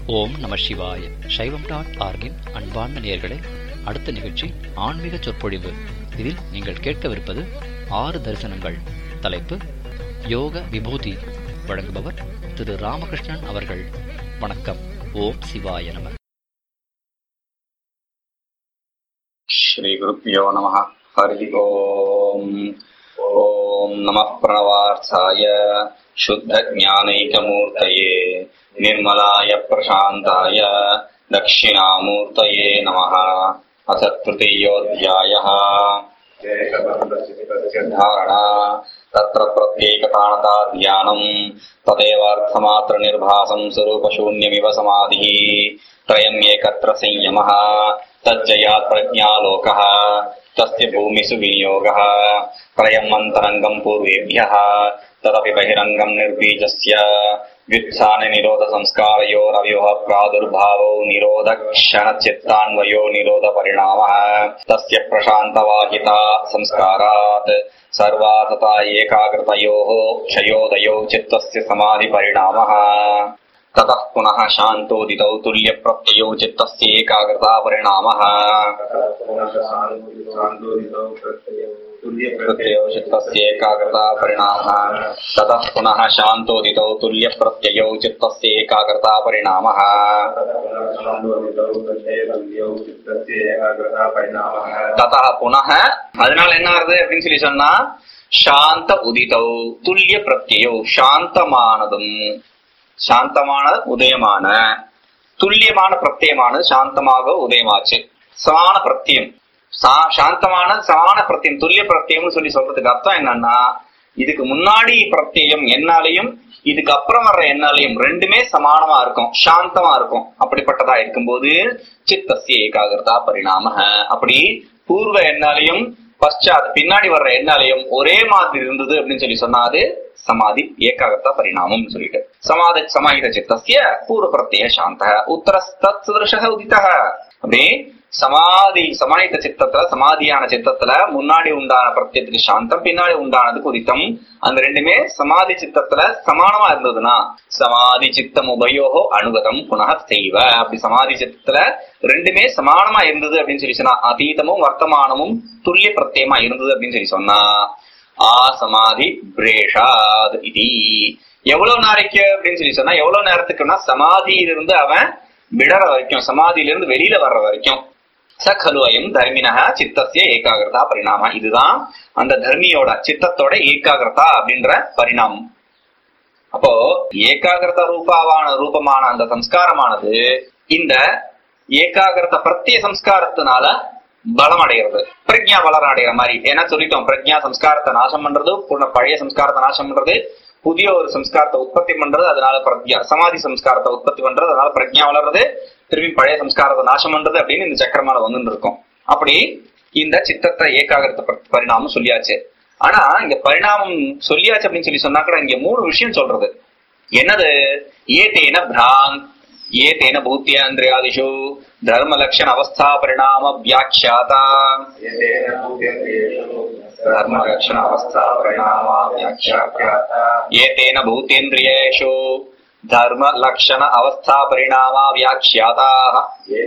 ஓம் நம சிவாய. சைவம்.org-இன் அன்பார்ந்த நேயர்களே, அடுத்த நிகழ்ச்சி ஆன்மீக சொற்பொழிவு. இதில் நீங்கள் கேட்கவிருப்பது 6 தரிசனங்கள். தலைப்பு யோக விபூதி. வழங்குபவர் திரு ராமகிருஷ்ணன் அவர்கள். வணக்கம். ஓம் சிவாய நம. ஸ்ரீ குருப்யோ நமஹ. ஹரி ஓம். ஓம் நமः பிரணவார்த்தாய சுத்த ஞானைகமூர்த்தயே निर्मलाय प्रशान्ताय दक्षिणामूर्तये नमः. अथ तृतीयोऽध्यायः. धारणा तत्र प्रत्येकताणता ध्यानम् तदेवार्थमात्र निर्भासं स्वरूपशून्यमिव समाधिः. त्रयम् एकत्र संयमः तज्जयात् प्रज्ञालोकः तस्य भूमिषु विनियोगः. त्रयम् अन्तरङ्गम् पूर्वेभ्यः तदपि बहिरङ्गम् निर्बीजस्य. व्युत्थान निरोध संस्कारयोरव्युह प्रादुर्भावो निरोध क्षण चित्तान्वयो निरोध परिणामः. तस्य प्रशान्तवाहिता संस्कारात् सर्वातता एकाग्रतयोः क्षयोदयो चित्तस्य समाधि परिणामः. ततः पुनः शान्तोदितौ तुल्य प्रत्ययो चित्तस्य एकाग्रता परिणामः. प्रत्ययो चित्तस्य एकाग्रता परिणामः. ततः पुनः शान्तोदितौ तुल्य प्रत्ययो चित्तस्य एकाग्रता परिणामः. ततः पुनः அதனால என்ன ஆகுது அப்படின்னு சொல்லி சொன்னா, சாந்த உதிதௌ துல்லிய பிரத்யயோ சாந்தமானதும், சாந்தமான உதயமான, துல்லியமான பிரத்யமானது சாந்தமாக உதயமாச்சு. சமான பிரத்யம், சாந்தமான சமான பிரத்யம், துல்லிய பிரத்யம்னு சொல்லி சொல்றதுக்கு அர்த்தம் என்னன்னா, இதுக்கு முன்னாடி பிரத்யம் என்னாலையும் இதுக்கு அப்புறம் வர்ற என்னாலையும் ரெண்டுமே சமானமா இருக்கும், சாந்தமா இருக்கும். அப்படிப்பட்டதா இருக்கும்போது சித்தஸ்ய ஏகாகிரதா பரிணாம, அப்படி பூர்வ என்னாலையும் பశ్చాத் பின்னாடி வர்ற என்னாலையும் ஒரே மாதிரி இருந்தது அப்படின்னு சொல்லி சொன்னாது சமாதி ஏகாகிரதா பரிணாமம் சொல்லிட்டு. சமாதி சமாஹித சித்தஸ்ய பூர்வ பிரத்யய சாந்த உத்தரஸ்தத் சுதர்ஷஹ உதிதஹ. அப்படி சமாதி சமாஹித சித்தத்துல, சமாதியான சித்தத்துல முன்னாடி உண்டான பிரத்யத்துக்கு சாந்தம், பின்னாடி உண்டானதுக்கு உதித்தம். அந்த ரெண்டுமே சமாதி சித்தத்துல சமானமா இருந்ததுன்னா சமாதி சித்தம் உபயோகோ அனுகதம் புனः செய்வ. அப்படி சமாதி சித்தத்துல ரெண்டுமே சமானமா இருந்தது அப்படின்னு சொல்லி சொன்னா, அதீதமும் வர்த்தமானமும் துல்லிய பிரத்யமா இருந்தது அப்படின்னு சொல்லி சொன்னா, ஆ சமாதி பிரேஷாத் இதி. எவ்வளவு நாளைக்கு அப்படின்னு சொல்லி சொன்னா, எவ்வளவு நேரத்துக்குன்னா சமாதியிலிருந்து அவன் விடற வரைக்கும், சமாதியிலிருந்து வெளியில வர்ற வரைக்கும். சகலுவயம் தர்மினஹ சித்தஸ்ய ஏகாகிரதா பரிணாம. இதுதான் அந்த தர்மியோட சித்தத்தோட ஏகாகிரதா அப்படின்ற பரிணாமம். அப்போ ஏகாகிரத ரூபமான அந்த சம்ஸ்காரமானது இந்த ஏகாகிரத பிரத்ய சம்ஸ்காரத்தினால பலம் அடைகிறது, பிரக்ஞா பலம் அடைகிற மாதிரி. ஏன்னா சொல்லிட்டோம், பிரக்ஞா சம்ஸ்காரத்தை நாசம் பண்றது, பழைய சம்ஸ்காரத்தை நாசம் பண்றது, புதிய ஒரு சம்ஸ்காரத்தை உற்பத்தி பண்றது, அதனால பிரக்ஞா. சமாதி சம்ஸ்காரத்தை உற்பத்தி பண்றது, அதனால பிரக்ஞா வளர்றது, திரும்பி பழைய சம்ஸ்காரத்தை நாசம் பண்றது அப்படின்னு இந்த சக்கரமால வந்து இருக்கும். அப்படி இந்த சித்தத்தை ஏகாகிரத பரிணாமம் சொல்லியாச்சு. ஆனா இங்க பரிணாமம் சொல்லியாச்சு அப்படின்னு சொல்லி சொன்னா கூட இங்க 3 விஷயம் சொல்றது. என்னது? ஏதேன பிராங் ஏதேன பூத்தியேந்திரியாதிஷு தர்ம லட்சண அவஸ்தா பரிணாம வியாக்கியாதா. धर्म लक्षण अवस्था परिणाम व्याख्याता. एतेन भूतेन्द्रियेषु धर्म लक्षण अवस्था परिणाम व्याख्याताः.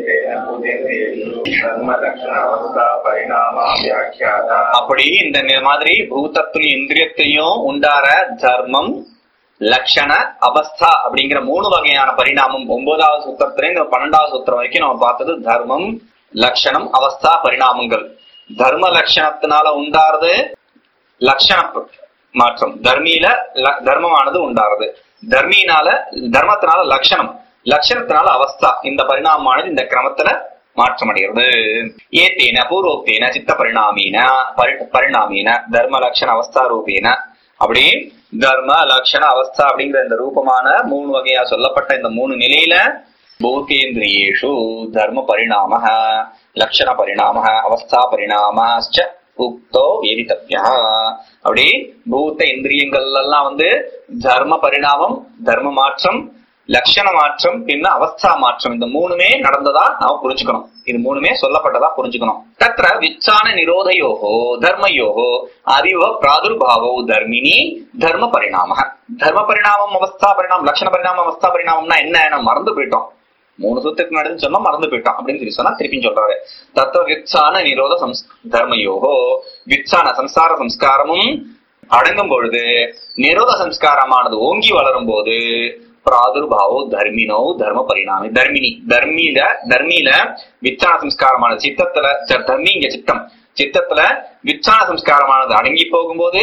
அப்படி இந்த மாதிரி பூதத்திலையும் இந்திரியத்திலையும் உண்டார தர்மம் லட்சண அவஸ்தா அப்படிங்கிற 3 வகையான பரிணாமம் 9வது சூத்திரத்துல இந்த 12வது சூத்திரம் வரைக்கும் நம்ம பார்த்தது தர்மம், லட்சணம், அவஸ்தா, பரிணாமங்கள். தர்ம லட்சணத்தினால உண்டாறது லட்சண மாற்றம், தர்மியில தர்மமானது உண்டாறது, தர்மத்தினால லட்சணம், லட்சணத்தினால அவஸ்தா. இந்த பரிணாமமானது இந்த கிரமத்துல மாற்றம் அடைகிறது. ஏத்தேன பூர்வோக்தேன சித்த பரிணாமீன தர்ம லட்சண அவஸ்தா ரூபேன. அப்படி தர்ம லட்சண அவஸ்தா அப்படிங்கிற இந்த ரூபமான 3 வகையா சொல்லப்பட்ட இந்த 3 நிலையில பூதேந்திரியேஷு தர்ம பரிணாம, லட்சண பரிணாம, அவஸ்தா பரிணாமச்ச உக்தோ வேதித்தவ்யா. அப்படி பூத்த இந்திரியங்கள் எல்லாம் வந்து தர்ம பரிணாமம், தர்ம மாற்றம், லட்சண மாற்றம், பின்ன அவஸ்தா மாற்றம், இந்த 3மே நடந்ததா நாம புரிஞ்சுக்கணும். இது 3மே சொல்லப்பட்டதா புரிஞ்சுக்கணும். தத்ர விச்சான நிரோதயோகோ தர்மயோகோ அறிவ பிராதுர்பாவோ தர்மினி தர்ம பரிணாம. தர்ம பரிணாமம், அவஸ்தா பரிணாமம், லட்சண பரிணாமம், அவஸ்தா பரிணாமம்னா என்ன மறந்து போயிட்டோம். 3 சூத்திரத்துக்கு முன்னாடி சொன்னா மறந்து போயிட்டான் அப்படின்னு சொல்லி சொன்னா திருப்பி சொல்றாரு. தத்துவ வித்சான நிரோத தர்மயோகோ, வித்சான சம்சார சம்ஸ்காரமும் அடங்கும் பொழுது நிரோத சம்ஸ்காரமானது ஓங்கி வளரும் போது பிராதுர்பாவோ தர்மினோ தர்ம பரிணாமி, தர்மியில விச்சான சம்ஸ்காரமானது சித்தத்துல, தர்மி இங்க சித்தம், சித்தத்துல விச்சான சம்ஸ்காரமானது அடங்கி போகும்போது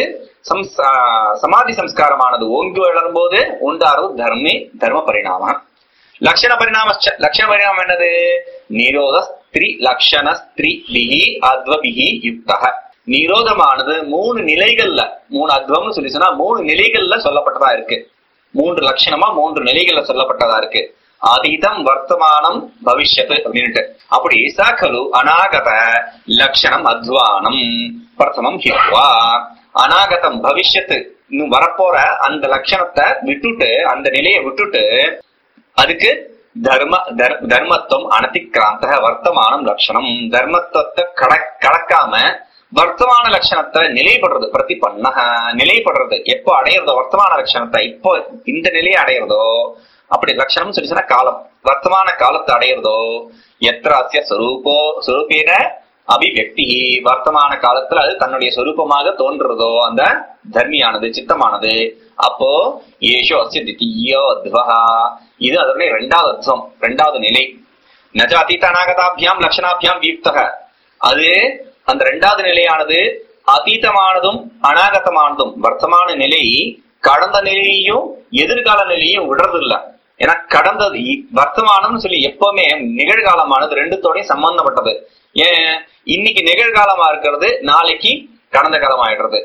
சமாதி சம்ஸ்காரமானது ஓங்கி வளரும் போது உண்டாறது தர்ம பரிணாமம். லட்சண பரிணாமம் என்னது? நிரோத ஸ்திரீ லட்சண ஸ்திரீ பிஹி அத்வபிஹி யுக்தஹ. நிரோதமானது 3 நிலைகள்ல, 3 அத்வம்னு சொல்லி சொன்னா 3 நிலைகள்ல சொல்லப்பட்டதா இருக்கு. 3 லட்சணமா 3 நிலைகள்ல சொல்லப்பட்டதா இருக்கு. அதீதம் வர்த்தமானம் பவிஷ்யத் அப்படின்ட்டு. அப்படி சகலு அநாகத லட்சணம் அத்வானம் பிரதமம் ஹித்வா, அநாகதம் பவிஷ்யத்து இன்னும் வரப்போற அந்த லட்சணத்தை விட்டுட்டு, அந்த நிலையை விட்டுட்டு அதுக்கு தர்மத்துவம் அனதிக்ராந்த வர்த்தமானம் லட்சணம், தர்மத்துவத்தை கடக்காம வர்த்தமான லட்சணத்தை நிலைப்படுறது, பிரதிபன்ன நிலைப்படுறது. எப்போ அடையிறதோ வர்த்தமான லட்சணத்தை, இப்போ இந்த நிலையை அடையிறதோ, அப்படி லட்சணம் சொல்லி சொன்னா காலம், வர்த்தமான காலத்தை அடையிறதோ, எத்திராசிய சொரூபேன அபிவியக்தி, வர்த்தமான காலத்துல அது தன்னுடைய சொரூபமாக தோன்றதோ அந்த தர்மியானது சித்தமானது, அப்போ ஏஷோ அஸ்ய தித்தியோ அத்வஹா, இது அதனுடைய 2வது அர்த்தம், 2வது நிலை. நஜ அதீத அநாகதாபியாம் லட்சணாபியாம் வியுக்தஹ, அது அந்த 2வது நிலையானது அதீதமானதும் அநாகதமானதும் வர்த்தமான நிலை கடந்த நிலையையும் எதிர்கால நிலையும் விடுறது இல்ல. ஏன்னா கடந்தது வர்த்தமானம்னு சொல்லி எப்பவுமே நிகழ்காலமானது 2தோடையும் சம்பந்தப்பட்டது. ஏன் இன்னைக்கு நிகழ்காலமா இருக்கிறது நாளைக்கு கடந்த காலம் ஆயிடுறது,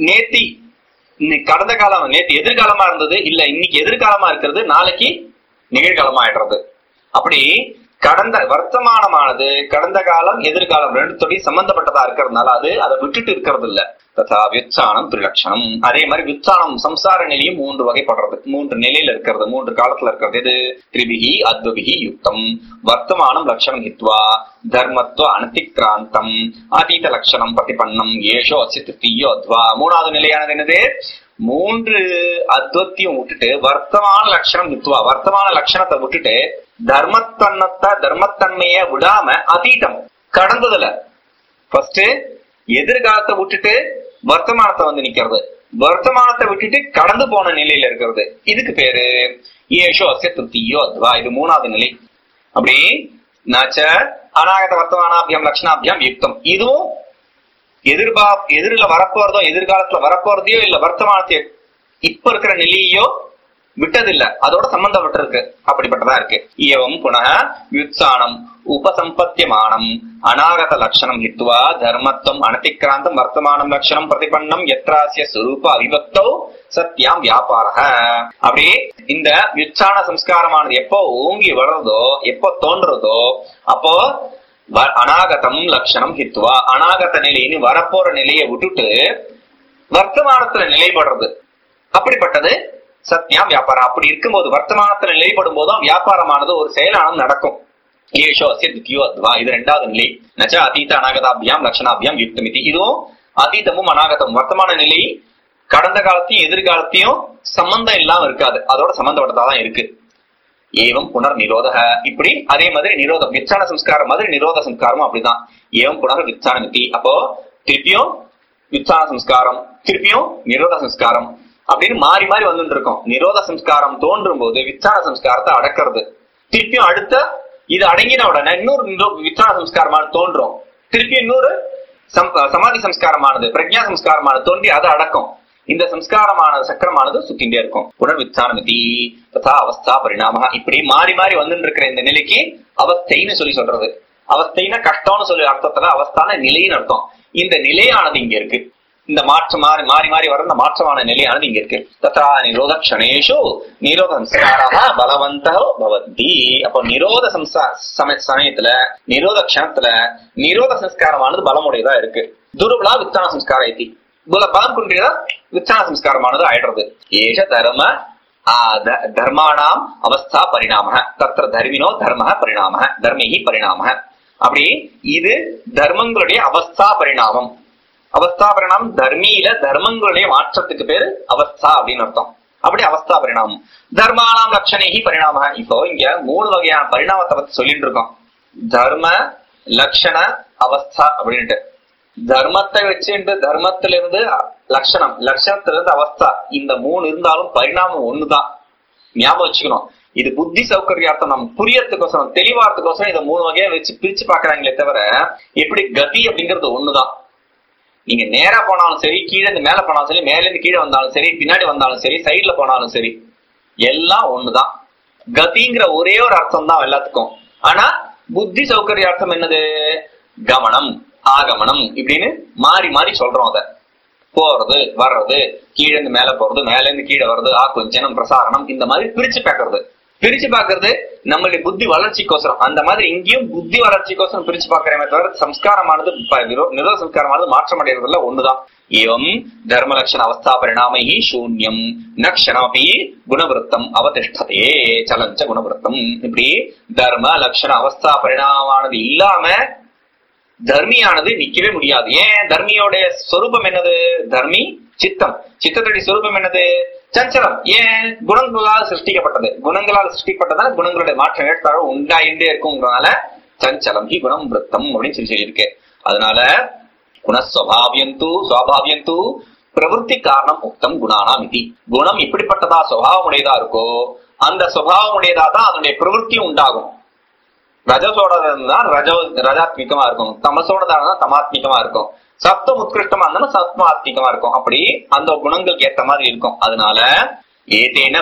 கடந்த காலம் நேத்து எதிர்காலமா இருந்தது இல்ல இன்னைக்கு எதிர்காலமா இருக்கிறது நாளைக்கு நிகழ்காலமா ஆயிடுறது. அப்படி கடந்த வர்த்தமானமானது கடந்த காலம் எதிர்காலம் 2தோடையும் சம்பந்தப்பட்டதா இருக்கிறதுனால அது அதை விட்டுட்டு இருக்கிறது இல்ல. ததா வியுத்சானம் திரிலட்சணம், அதே மாதிரி வியுத்சானம் சம்சார நிலையும் 3 வகைப்படுறது, 3 நிலையில இருக்கிறது, 3 காலத்துல இருக்கிறது. இது திரிபிஹி அத்வபிஹி யுக்தம் வர்த்தமானம் லட்சணம் ஹித்வா தர்மத்துவ அனதிக்ராந்தம் அதீத லட்சணம் பிரதிபன்னம் ஏஷோ அஸ்ய தித்தியோ அத்வா. 3வது நிலையானது என்னது? 3 அத்வத்தையும் விட்டுட்டு வர்த்தமான லட்சணம் ஹித்வா, வர்த்தமான லட்சணத்தை விட்டுட்டு தர்மத்தன்மைய விடாம அதீதம் கடந்ததுல ஃபர்ஸ்ட் எதிர்காலத்தை விட்டுட்டு வர்த்தமானத்தை வந்து நிக்கிறது, வர்த்தமானத்தை விட்டுட்டு கடந்து போன நிலையில இருக்கிறது, இதுக்கு பேரு ஏஷோ அஸ்ய தித்தியோ அத்வா. இது 3வது நிலை. அப்படி நச்ச அநாகத வர்த்தமானாபியம் லட்சணாபியம் யுக்தம், இதுவும் எதிரில வரப்போறதோ எதிர்காலத்துல வரப்போறதையோ இல்ல வர்த்தமானத்தையோ இப்ப இருக்கிற நிலையோ விட்டதில்ல, அதோட சம்பந்தப்பட்டு இருக்கு, அப்படிப்பட்டதா இருக்கு. ஏவம் புனः வியுத்சானம் உபசம்பத்தியமானம் அநாகத லட்சணம் ஹித்வா தர்மத்துவம் அனதிக்ராந்தம் வர்த்தமானம் லட்சணம் பிரதிபன்னம் யத்ராஸ்ய ஸ்வரூப அவிபக்தௌ சத்யாம் வியாபாரஹ. அப்படி இந்த வியுத்சான சம்ஸ்காரமானது எப்போ ஓங்கி வளர்றதோ எப்போ தோன்றதோ அப்போ அநாகதம் லட்சணம் ஹித்வா, அநாகத நிலைன்னு வரப்போற நிலையை விட்டுட்டு வர்த்தமானத்துல நிலைப்படுறது, அப்படிப்பட்டது சத்யாம் வியாபாரம். அப்படி இருக்கும்போது வர்த்தமானத்துல நிலைப்படும் போதும் வியாபாரமானது ஒரு செயலானது நடக்கும். ஏஷோ அஸ்ய தித்தியோ அத்வா, இது 2வது நிலை. நச்ச அதீத அநாகதாபியாம் லட்சணாபியாம் யுக்தமிதி, இதுவும் அதீதமும் அநாகதமும் வர்த்தமான நிலை கடந்த காலத்தையும் எதிர்காலத்தையும் சம்பந்தம் இல்லாம இருக்காது, அதோட சம்பந்தப்பட்டதான் இருக்கு. ஏவம் புனர் நிரோத, இப்படி அதே மாதிரி நிரோதம் விச்சான சம்ஸ்காரம் மாதிரி நிரோத சம்ஸ்காரமும் அப்படிதான். ஏவம் புனர் விச்சானமிதி, அப்போ திருப்பியும் விச்சான சம்ஸ்காரம் திருப்பியும் நிரோத சம்ஸ்காரம் அப்படின்னு மாறி மாறி வந்துட்டு இருக்கோம். நிரோத சம்ஸ்காரம் தோன்றும் போது விச்சான சம்ஸ்காரத்தை அடக்கிறது, திருப்பியும் அடுத்த இது அடங்கின உடனே இன்னொரு விச்சான சம்ஸ்காரமானது தோன்றும், திருப்பியும் இன்னொரு சமாதி சம்ஸ்காரமானது பிரக்ஞா சம்ஸ்காரமானது தோன்றி அதை அடக்கும். இந்த சம்ஸ்காரமானது சக்கரமானது சுத்திண்டே இருக்கும். புனர்விச்சானமிதி ததா அவஸ்தா பரிணாம, இப்படி மாறி மாறி வந்துட்டு இருக்கிற இந்த நிலைக்கு அவஸ்தைன்னு சொல்றது. அவஸ்தைன்னா கஷ்டம்னு சொல்லி அர்த்தத்துல அவஸ்தான நிலைன்னு அர்த்தம். இந்த நிலையானது இங்க இருக்கு, இந்த மாற்றம் மாறி மாறி வர இந்த மாற்றமான நிலையானது இங்க இருக்கு. ததா நிரோத க்ஷணேஷு நிரோத சம்ஸ்காரா பலவந்தோ பவந்தி. அப்போ நிரோத சமயத்துல நிரோத க்ஷணத்துல நிரோத சம்ஸ்காரமானது பலமுடையதா இருக்கு. துர்பலா வித்தான சம்ஸ்கார ஐத்தி, பலம் குன்றியதா வித்தான சம்ஸ்காரமானது ஆயிடுறது. ஏஷ தர்மாணாம் அவஸ்தா பரிணாம தத்திர தர்மினோ தர்ம பரிணாம தர்மிஹி பரிணாம. அப்படி இது தர்மங்களுடைய அவஸ்தா பரிணாமம். அவஸ்தா பரிணாமம் தர்மியில தர்மங்களுடைய மாற்றத்துக்கு பேரு அவஸ்தா அப்படின்னு அர்த்தம். அப்படி அவஸ்தா பரிணாமம். தர்மானாம் லட்சணைஹி பரிணாம. இப்போ இங்க 3 வகையான பரிணாமத்தை பத்தி சொல்லிட்டு இருக்கோம். தர்ம லட்சண அவஸ்தா அப்படின்ட்டு. தர்மத்தை வச்சுட்டு தர்மத்திலிருந்து லட்சணம், லட்சணத்திலிருந்து அவஸ்தா, இந்த 3 இருந்தாலும் பரிணாமம் ஒண்ணுதான். ஞாபகம் வச்சுக்கணும். இது புத்தி சௌகரியார்த்தம், நம்ம புரியறதுக்கோசரம் தெளிவாரத்துக்கோசரம் இதை 3 வகையா வச்சு பிரிச்சு பாக்குறாங்களே தவிர எப்படி கதி அப்படிங்கிறது ஒண்ணுதான். நீங்க நேரா போனாலும் சரி, கீழே இருந்து மேல போனாலும் சரி, மேல இருந்து கீழே வந்தாலும் சரி, பின்னாடி வந்தாலும் சரி, சைட்ல போனாலும் சரி, எல்லாம் ஒண்ணுதான். கதிங்கிற ஒரே ஒரு அர்த்தம் தான் எல்லாத்துக்கும். ஆனா புத்தி சௌகரியார்த்தம் என்னது? கமனம், ஆகமனம் இப்படின்னு மாறி மாறி சொல்றோம். அத போறது வர்றது, கீழே இருந்து மேல போறது, மேல இருந்து கீழே வர்றது, ஆக்குஞ்சனம் பிரசாரணம், இந்த மாதிரி பிரிச்சு பாக்குறது நம்மளுடைய புத்தி வளர்ச்சிக்கோசரம். அந்த மாதிரி இங்கேயும் புத்தி வளர்ச்சிக்கோசரம் பிரிச்சு பாக்குறேன் தவிர சம்ஸ்காரமானது நிரோத சம்ஸ்காரமானது மாற்றம் அடைறதுல ஒண்ணுதான். ஏவம் தர்ம லட்சண அவஸ்தா பரிணாமி சூன்யம் நக்ஷணமபி குணவருத்தம் அவதிஷ்டதே சலஞ்ச குணவருத்தம். இப்படி தர்ம லட்சண அவஸ்தா பரிணாமானது இல்லாம தர்மியானது நிக்கவே முடியாது. ஏன்? தர்மியோட சொரூபம் என்னது? தர்மி சித்தம். சித்தத்துடைய சொரூபம் என்னது? சஞ்சலம். ஏன்? குணங்களால் சிருஷ்டிக்கப்பட்டது. குணங்களால் சிருஷ்டிக்கப்பட்டதால குணங்களுடைய மாற்றம் ஏற்பாடு உண்டாயிட்டே இருக்கும்னால சஞ்சலம் ஹி குணம் விருத்தம் அப்படின்னு சொல்லியிருக்கு. அதனால குணஸ்வபாவியந்து சுவாபாவியந்து பிரவருத்தி காரணம் உக்தம் குணானாம் இதி. குணம் இப்படிப்பட்டதா சுவாவம் உடையதா இருக்கோ அந்த சுவாவம் உடையதா தான் அதனுடைய பிரவருத்தியும் உண்டாகும். ரஜசோட தான் ரஜாத்மிகமா இருக்கும், தமசோடதான் தமாத்மிகமா இருக்கும், சப்தம் உத்கிருஷ்டமா இருந்தாலும் சத்மாத்மிகமா இருக்கும். அப்படி அந்த குணங்களுக்கு ஏற்ற மாதிரி இருக்கும். அதனால ஏதேன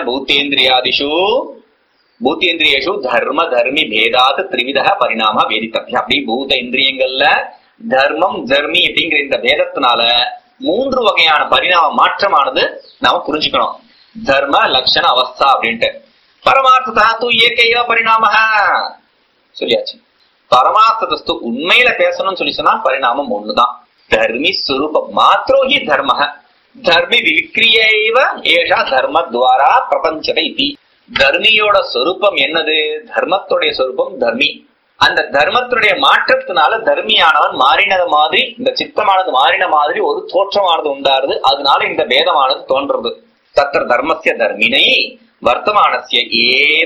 பூத்தேந்திரியேஷு தர்ம தர்மி பேதாத் திரிவித பரிணாம வேதித்தவ்யம். அப்படி பூத இந்திரியங்கள்ல தர்மம் தர்மி அப்படிங்கிற இந்த பேதத்தினால 3 வகையான பரிணாம மாற்றமானது நாம புரிஞ்சுக்கணும். தர்ம லட்சண அவஸ்தா அப்படின்ட்டு. பரமார்த்ததா தூ ஏகைவ பரிணாம சொல்லியாச்சு. பரமார்த்ததஸ்து உண்மையில பேசணும்னு சொல்லி சொன்னா பரிணாமம் ஒண்ணுதான். தர்மி ஸ்வரூபம் மாத்ரோஹி தர்ம தர்மி விக்ரியைவ ஏஷா தர்மத்வாரா பிரபஞ்சதை இதி. தர்மியோட சொரூபம் என்னது? தர்மத்துடைய சொரூபம் தர்மி. அந்த தர்மத்துடைய மாற்றத்தினால தர்மியானவன் மாறினது மாதிரி, இந்த சித்தமானது மாறின மாதிரி ஒரு தோற்றமானது உண்டாருது. அதனால இந்த பேதமானது தோன்றது. தத்திர தர்மஸ்ய தர்மினை வர்த்தமானஸ்ய ஏவ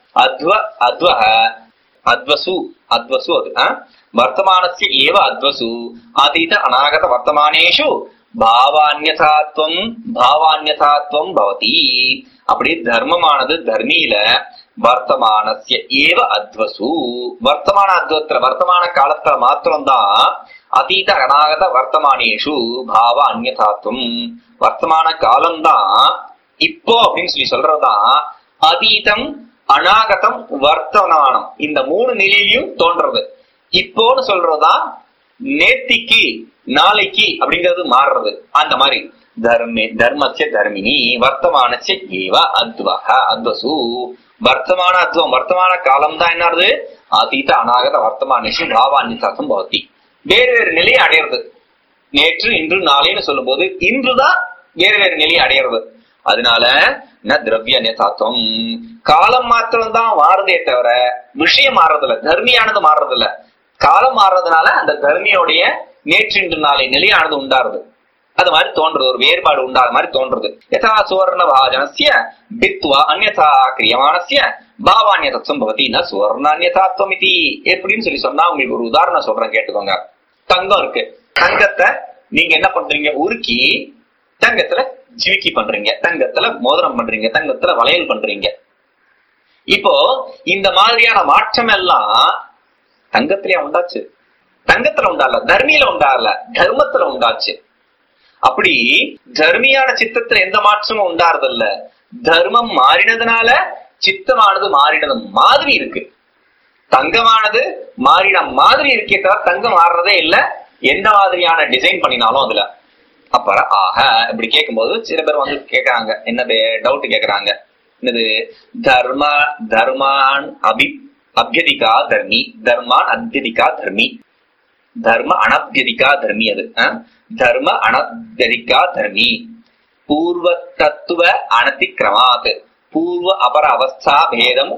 அத்வசு அது வர்த்தமானஸ்ய ஏவ அத்வசு அதீத அநாகத வர்த்தமானேஷு பாவான்யதாத்வம் பவதி. அப்படி தர்மமானது தர்மியில வர்த்தமானஸ்ய ஏவ அத்வசு, வர்த்தமான அத்வத்துல வர்த்தமான காலத்துல மாத்திரம்தான் அதீத அநாகத வர்த்தமானேஷு பாவ அந்யதாத்வம். வர்த்தமான காலம்தான் இப்போ அப்படின்னு சொல்லி சொல்றதுதான் அதீதம் அநாகதம் வர்த்தமானம். இந்த 3 நிலையிலும் தோன்றது. இப்போன்னு சொல்றதுதான் நேத்திக்கு நாளைக்கு அப்படிங்கிறது மாறுறது. அந்த மாதிரி தர்மஸ்ய தர்மினி வர்த்தமானஸ்ய ஏவ அத்வசு. வர்த்தமான அத்வம் வர்த்தமான காலம் தான் என்னது? அதீத அநாகத வர்த்தமானேஷு பாவான்யதாத்வம் பவதி. வேறு வேறு நிலையை அடையிறது. நேற்று இன்று நாளைன்னு சொல்லும் போது இன்றுதான் வேறு வேறு நிலையை அடையிறது. அதனால திரவிய அந்நியதாத்வம் காலம் மாத்திரம் தான் மாறுதே தவிர விஷயம் மாறுறதில்ல, தர்மியானது மாறுறதில்ல. காலம் மாறுறதுனால அந்த தர்மியோடைய நேற்று இன்று நாளை நிலையானது உண்டாருது. அது மாதிரி தோன்றது, ஒரு வேறுபாடு உண்டாத மாதிரி தோன்றது. யதா சுவர்ண பாஜனஸ்ய பித்வா அந்யதா கிரியமானஸ்ய பாவான்யதத்துவம் பவதி ந சுவர்ணான்யதாத்வம் இதி. எப்படின்னு சொல்லி சொன்னா உங்களுக்கு ஒரு உதாரணம் சொல்றேன், கேட்டுக்கோங்க. தங்கம் இருக்கு. தங்கத்தை நீங்க என்ன பண்றீங்க? உருக்கி தங்கத்துல ஜிமிக்கி பண்றீங்க, தங்கத்துல மோதிரம் பண்றீங்க, தங்கத்துல வளையல் பண்றீங்க. இப்போ இந்த மாதிரியான மாற்றம் எல்லாம் தங்கத்திலேயே உண்டாச்சு? தங்கத்துல உண்டால, தர்மியில உண்டால, தர்மத்துல உண்டாச்சு. அப்படி தர்மியான சித்தத்துல எந்த மாற்றமும் உண்டாறதில்ல. தர்மம் மாறினதுனால சித்தமானது மாறினது மாதிரி இருக்கு. தங்கமானது மாறின மாதிரி இருக்கே தவிர தங்கம் மாறுறதே இல்ல, எந்த மாதிரியான டிசைன் பண்ணினாலும் அதுல. அப்புறம் இப்படி கேட்கும்போது சில பேர் வந்து கேக்குறாங்க, என்னது டவுட் கேக்குறாங்க, என்னது தர்மான் அபியதிகா தர்மி, தர்மான் அத்தியதிகா தர்மி, தர்ம அனபியதிகா தர்மி. அது தர்ம அனபியதிகா தர்மி பூர்வ தத்துவ அனதிக்ரமாத் பூர்வ அபர அவஸ்தா பேதம்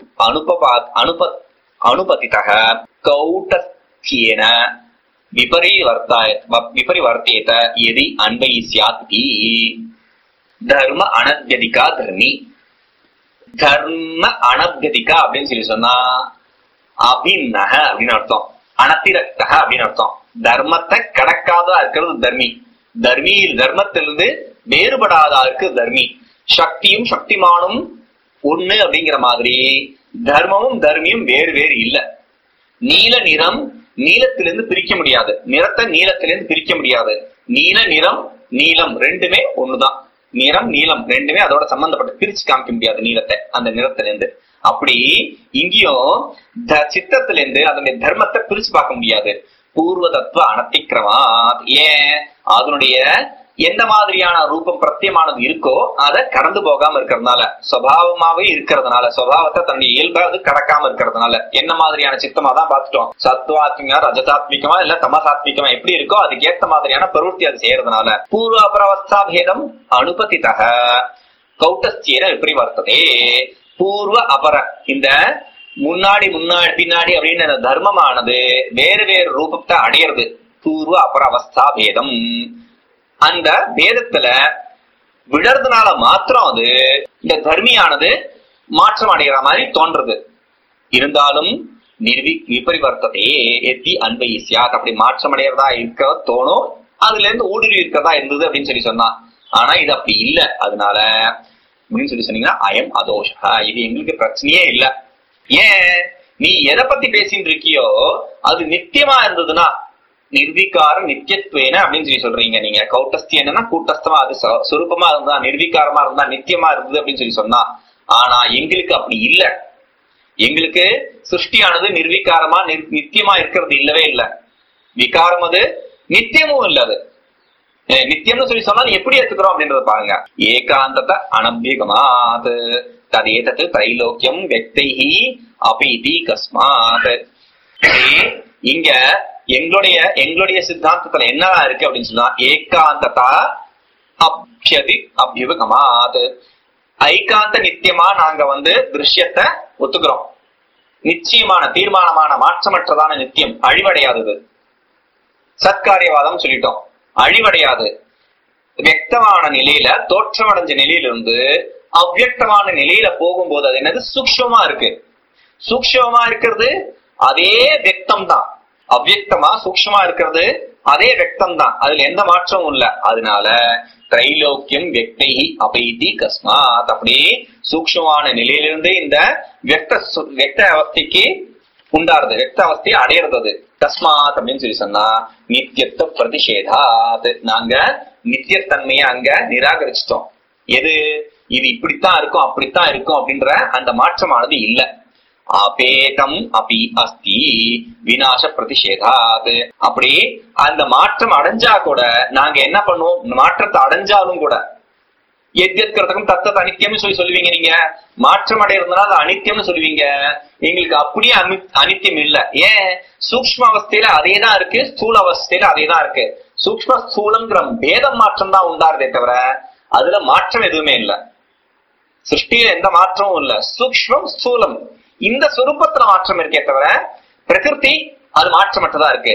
அனுபதிதः கௌட்டஸ்யேன விபரிவர்த்தேத யதி அன்வயி ஸ்யாத். தர்ம அனத்யதிகா தர்மி. தர்ம அனத்யதிகா அப்படின்னு சொல்லி சொன்னா அபிநக அப்படின்னு அர்த்தம், அனத்திரக்தக அப்படின்னு அர்த்தம். தர்மத்தை கடக்காதா இருக்கிறது தர்மி. தர்மத்திலிருந்து வேறுபடாதா இருக்கு தர்மி. சக்தியும் சக்திமானும் ஒண்ணு அப்படிங்கிற மாதிரி தர்மமும் தர்மியும் வேறு வேறு இல்ல. நீல நிறம் நீலத்திலிருந்து பிரிக்க முடியாது, நிறத்தை நீலத்திலிருந்து பிரிக்க முடியாது. நீல நிறம் நீலம் ரெண்டுமே ஒண்ணுதான். நிறம் நீலம் ரெண்டுமே அதோட சம்பந்தப்பட்ட, பிரிச்சு காமிக்க முடியாது நீலத்தை அந்த நிறத்திலிருந்து. அப்படி இங்கேயும் சித்தத்திலிருந்து அதனுடைய தர்மத்தை பிரிச்சு பார்க்க முடியாது. பூர்வ தத்துவ அனத்திக்கிரமா. ஏன்? அதனுடைய எந்த மாதிரியான ரூபம் பிரத்தியமானது இருக்கோ அதை கடந்து போகாம இருக்கிறதுனால, சுபாவமாவே இருக்கிறதுனால, சுபாவத்தை தன்னுடைய இயல்பா அது கடக்காம இருக்கிறதுனால. என்ன மாதிரியான சித்தமா தான் பார்த்துட்டோம், சத்வாத்மிகமா ரஜதாத்மிகமா இல்ல தமசாத்மிகமா எப்படி இருக்கோ அதுக்கு ஏத்த மாதிரியான பிரவೃತ್ತಿ அது செய்யறதுனால. பூர்வ அபராவஸ்தா பேதம் அனுபதிதக கௌட்டஸ்தியேன விபரிவர்த்ததே. பூர்வ அபர, இந்த முன்னாடி பின்னாடி அப்படின்னு தர்மமானது வேறு வேறு ரூபத்தை அடையிறது. பூர்வ அபர அவஸ்தா பேதம், அந்த பேதத்துல விழறதுனால மாத்திரம் அது இந்த தர்மியானது மாற்றம் அடைகிற மாதிரி தோன்றது. இருந்தாலும் விபரிவர்த்ததே எத்தி அன்பைசியாத், அப்படி மாற்றம் அடைகிறதா இருக்க தோணும், அதுல இருந்து ஊடுருவி இருக்கிறதா இருந்தது அப்படின்னு சொல்லி சொன்னா. ஆனா இது அப்படி இல்ல. அதனால அப்படின்னு சொல்லி சொன்னீங்கன்னா அயம் அதோஷா, இது எங்களுக்கு பிரச்சனையே இல்ல. ஏன்? நீ எதை பத்தி பேசிட்டு இருக்கியோ அது நித்தியமா இருந்ததுன்னா, நிர்வீகாரம் நித்தியத்துவேன அப்படின்னு சொல்லி சொல்றீங்க நீங்க. கௌட்டஸ்தி என்னன்னா கூட்டஸ்தமா, அது சுரூபமா இருந்தா, நிர்வீகாரமா இருந்தா, நித்தியமா இருந்தது அப்படின்னு சொல்லி சொன்னா. ஆனா எங்களுக்கு அப்படி இல்ல. எங்களுக்கு சிருஷ்டியானது நிர்வீகாரமா நித்தியமா இருக்கிறது இல்லவே இல்லை. விகாரம் அது நித்தியமும் இல்ல. அது நித்தியம்னு சொல்லி சொன்னா எப்படி எடுத்துக்கிறோம் அப்படின்றத பாருங்க. ஏகாந்தத அனபியகமாத் ததேதத் தைலோக்கியம் வெக்தைஹி அபீதி கஸ்மாத். இங்க எங்களுடைய சித்தாந்தத்துல என்னதான் இருக்கு அப்படின்னு சொன்னா, ஏகாந்ததா அபியுகமாத், ஐகாந்த நித்தியமா நாங்க திருஷ்யத்தை ஒத்துக்கிறோம். நிச்சயமான தீர்மானமான மாற்றமற்றதான நித்தியம், அழிவடையாதது. சத்காரியவாதம் சொல்லிட்டோம், அழிவடையாது. வியக்தமான நிலையில, தோற்றமடைஞ்ச நிலையிலிருந்து அவ்வியக்தமான நிலையில போகும்போது அது என்னது? சூக்ஷ்மமா இருக்கு. சூக்ஷ்மமா இருக்கிறது அதே வியக்தம் தான். அவ்வியக்தமா சூக்ஷ்மமா இருக்கிறது அதே வியக்தம் தான், அதுல எந்த மாற்றமும் இல்ல. அதனால திரைலோக்கியம் வியக்தைஹி அபைதி கஸ்மாத், அப்படி சூக்ஷ்மமான நிலையிலிருந்து இந்த வியக்த அவஸ்தைக்கு உண்டாருது, வியக்த அவஸ்தையை அடையிறது. கஸ்மாத் அப்படின்னு சொல்லி சொன்னா நித்தியத்துவ பிரதிஷேதாத், நாங்க நித்தியத்தன்மையை அங்க நிராகரிச்சிட்டோம். எது? இது இப்படித்தான் இருக்கும் அப்படித்தான் இருக்கும் அப்படின்ற அந்த மாற்றமானது இல்ல. அபேதம் அபி அஸ்தி விநாச பிரதிஷேதாத், அப்படி அந்த மாற்றம் அடைஞ்சா கூட நாங்க என்ன பண்ணுவோம்? மாற்றத்தை அடைஞ்சாலும் கூட எத்யத்கர்த்தகம் தத்தத் அனித்தியம்னு சொல்லுவீங்க நீங்க. மாற்றம் அடைகிறதுனால அது அனித்தியம்னு சொல்லுவீங்க. எங்களுக்கு அப்படியே அனித்தியம் இல்ல. ஏன்? சூக்ஷ்ம அவஸ்தையில அதேதான் இருக்கு, ஸ்தூல அவஸ்தையில அதேதான் இருக்கு. சூக்ஷ்ம ஸ்தூலங்கிற பேதம் மாற்றம் தான் உண்டாருதே தவிர அதுல மாற்றம் எதுவுமே இல்ல. சிருஷ்டியில எந்த மாற்றமும் இல்ல. சூக்ஷ்மம் ஸ்தூலம் இந்த சுரூபத்துல மாற்றம் இருக்கே தவிர பிரகிருதி அது மாற்றமற்றதா இருக்கு.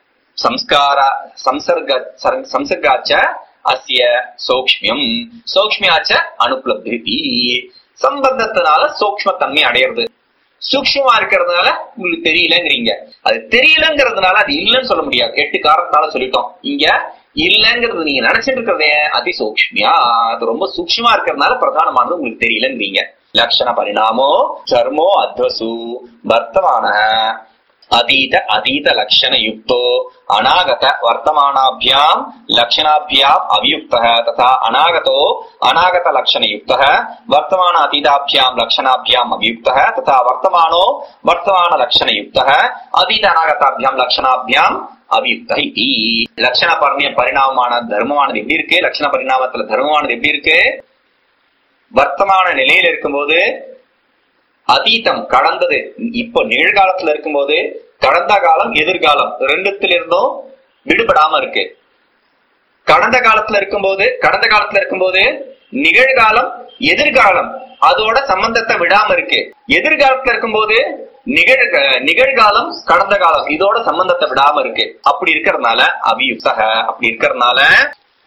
சம்சர்காச்ச அஸ்ய சூக்ஷ்மியம் சூக்ஷ்மியாச்ச அனுப்லப்தி, சம்பந்தத்தினால சூக்ஷ்மத்தன்மை அடையிறது. சூக்ஷ்மமா இருக்கிறதுனால உங்களுக்கு தெரியலங்கிறீங்க. அது தெரியலங்கிறதுனால அது இல்லைன்னு சொல்ல முடியாது. 8 காரணத்தால சொல்லிட்டோம். இங்க இல்லங்கிறது நீங்க நினைச்சிட்டு இருக்கிறதே அதி சூக்ஷ்மியா, அது ரொம்ப சூக்ஷ்மமா இருக்கிறதுனால பிரதானமானது உங்களுக்கு தெரியலங்கிறீங்க. லட்சண பரிணாமோ தர்மோ அத்வசு வர்த்தமான அதீத லட்சண யுக்தோ அநாகத வர்த்தமானாபியாம் லட்சணாபியாம் அவியுக்தः ததா அநாகதோ அநாகத லட்சண யுக்தः வர்த்தமான அதீதாபியாம் லட்சணாபியாம் அவியுக்தः ததா வர்த்தமானோ வர்த்தமான லட்சண யுக்தः அதீத அநாகதாபியாம் லட்சணாபியாம் அவியுக்தः இதி. லட்சண பரிணாமமான தர்மமானது எப்படி இருக்கு? லட்சண பரிணாமத்துல தர்மமானது எப்படி இருக்கு? வர்த்தமான நிலையில இருக்கும்போது அதீதம் கடந்தது, இப்போ நிகழ்காலத்துல இருக்கும்போது கடந்த காலம் எதிர்காலம் ரெண்டுத்திலிருந்தும் விடுபடாம இருக்கு. கடந்த காலத்துல இருக்கும்போது நிகழ்காலம் எதிர்காலம் அதோட சம்பந்தத்தை விடாம இருக்கு. எதிர்காலத்துல இருக்கும்போது நிகழ்காலம் கடந்த காலம் இதோட சம்பந்தத்தை விடாம இருக்கு. அப்படி இருக்கிறதுனால அபியுக்தக, அப்படி இருக்கிறதுனால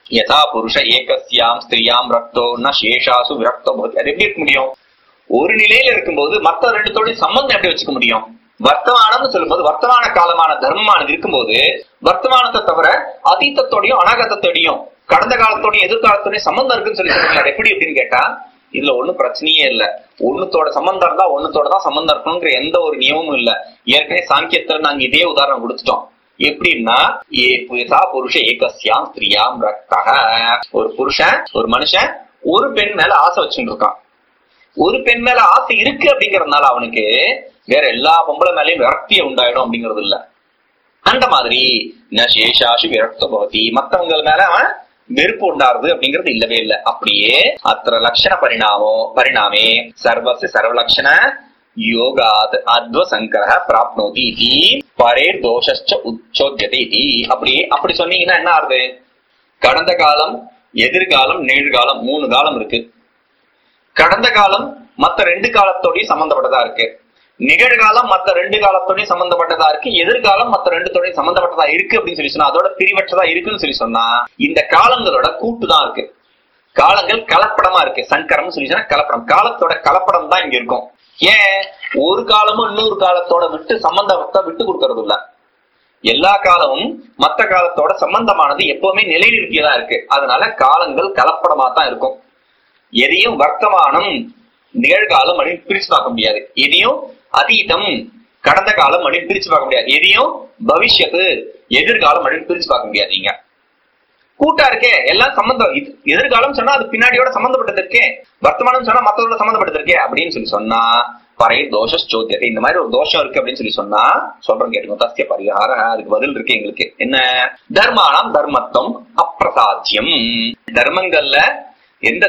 யதா புருஷ ஏகஸ்யாம் ஸ்திரியாம் ரக்தோ ந சேஷாசு விரக்தோ பவதி. அது எப்படி இருக்க முடியும்? ஒரு நிலையில இருக்கும்போது மற்ற ரெண்டுத்தோட சம்பந்தம் எப்படி வச்சுக்க முடியும்? வர்த்தமானம்னு சொல்லும்போது வர்த்தமான காலமான தர்மமானது இருக்கும்போது வர்த்தமானத்தை தவிர அதீதத்தோடையும் அனாகத்தோடையும் கடந்த காலத்தோடையும் எதிர்காலத்தோடையும் சம்பந்தம் இருக்குன்னு சொல்லி சொல்லுங்க. எப்படி அப்படின்னு கேட்டா இதுல ஒண்ணும் பிரச்சனையே இல்ல. ஒண்ணுத்தோட சம்பந்தம் இருந்தா ஒண்ணுத்தோட தான் சம்பந்தம் இருக்கணுங்கிற எந்த ஒரு நியமமும் இல்ல. ஏற்கனவே சாங்கியத்துல நாங்க இதே உதாரணம் கொடுத்துட்டோம். எப்படின்னா புருஷ ஏகஸ்யாம் ஸ்திரியாம் ரக்தஹ. ஒரு புருஷன் ஒரு மனுஷன் ஒரு பெண் மேல ஆசை வச்சுட்டு இருக்கான். ஒரு பெண் மேல ஆசை இருக்கு அப்படிங்கறதுனால அவனுக்கு வேற எல்லா பொம்பளை மேலயும் விரக்தியை உண்டாயிடும் அப்படிங்கிறது இல்ல. அந்த மாதிரி சேஷாசு விரக்த பவதி, மத்தவங்க மேல அவன் வெறுப்பு உண்டாருது அப்படிங்கிறது இல்லவே இல்லை. அப்படியே அத்திர லட்சண பரிணாமே சர்வஸ்ய சர்வலட்சண யோகாத் அத்வசங்கர பிராப்னோதி இதி பரேர் தோஷச்ச உச்சோத்யதே இதி. அப்படி சொன்னீங்கன்னா என்ன ஆகுது? கடந்த காலம், எதிர்காலம், நிகழ்காலம் 3 காலம் இருக்கு. கடந்த காலம் மத்த 2 காலத்தோடய சம்பந்தப்பட்டதா இருக்கு. நிகழ்காலம் மத்த 2 காலத்தோடய சம்பந்தப்பட்டதா இருக்கு. எதிர்காலம் மத்த 2தோடய சம்பந்தப்பட்டதா இருக்கு அப்படின்னு சொல்லி சொன்னா அதோட பிரிவற்றதா இருக்குன்னு சொல்லி சொன்னா இந்த காலங்களோட கூட்டு தான் இருக்கு. காலங்கள் கலப்படமா இருக்கு. சங்கரம் சொல்லி சொன்னா கலப்படம். காலத்தோட கலப்படம் தான் இங்க இருக்கும். ஏன் ஒரு காலமும் இன்னொரு காலத்தோட சம்பந்தத்தை விட்டு கொடுக்கறது இல்ல. எல்லா காலமும் மத்த காலத்தோட சம்பந்தமானது எப்பவுமே நிலைநிறுத்தியதா இருக்கு. அதனால காலங்கள் கலப்படமா தான் இருக்கும். எதையும் வர்த்தமானம் நிகழ்காலம் அப்படின்னு பிரிச்சு பார்க்க முடியாது. எதையும் அதீதம் கடந்த காலம் அப்படின்னு பிரிச்சு பார்க்க முடியாது. எதையும் பவிஷ்யத்து எதிர்காலம் அப்படின்னு பிரிச்சு பார்க்க முடியாது. நீங்க கூட்டா இருக்கே எல்லாம் சம்பந்தம். எதிர்காலம் சொன்னா அது பின்னாடியோட சம்பந்தப்பட்டது இருக்கே, வர்த்தமானம் சொன்னா மத்ததோட சம்பந்தப்பட்டது இருக்கே அப்படின்னு சொல்லி சொன்னா பரை தோஷோத்தியத்தை. இந்த மாதிரி ஒரு தோஷம் இருக்கு அப்படின்னு சொல்லி சொன்னா சொல்றோம் கேட்டுக்கோ. தஸ்ய பரிகார அதுக்கு பதில் இருக்கு எங்களுக்கு. என்ன? தர்மானம் தர்மத்துவம் அப்பிரசாத்தியம். தர்மங்கள்ல எந்த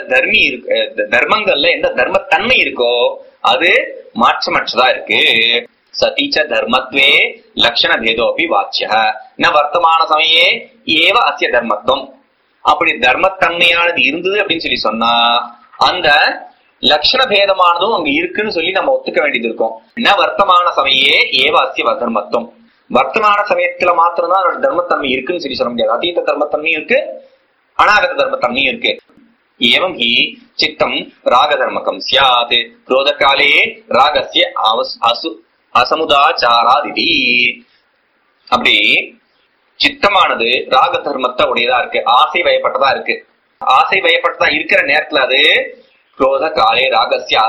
தர்மங்கள்ல எந்த தர்மத்தன்மை இருக்கோ அது மாற்றமற்றதா இருக்கு. சதீச்ச தர்மத்வே லட்சண பேதோபி வாச்சிய ந வர்த்தமான சமயே ஏவ அஸ்ய தர்மத்துவம். அப்படி தர்மத்தன்மையானது இருந்தது அப்படின்னு சொல்லி சொன்னா அந்த லட்சண பேதமானதும் அங்க இருக்குன்னு சொல்லி நம்ம ஒத்துக்க வேண்டியது இருக்கும். ந வர்த்தமான சமயே ஏவ அஸ்ய தர்மத்துவம். வர்த்தமான சமயத்துல மாத்திரம்தான் அதோட தர்மத்தன்மை இருக்குன்னு சொல்லி சொல்ல முடியாது. அதீத தர்மத்தன்மையும் இருக்கு, அநாகத தர்மத்தன்மையும் இருக்கு. ஏவம் ஹி சித்தம் ராகதர்மகம் ஸ்யாத் क्रोध काले ராகஸ்ய அசமுதாச்சாராதிதி. அப்படி சித்தமானது ராக தர்மத்தை உடையதா இருக்கு, ஆசை வயப்பட்டதா இருக்கு. ஆசை வயப்பட்டதா இருக்கிற நேரத்துல அது क्रोध काले ராகஸ்ய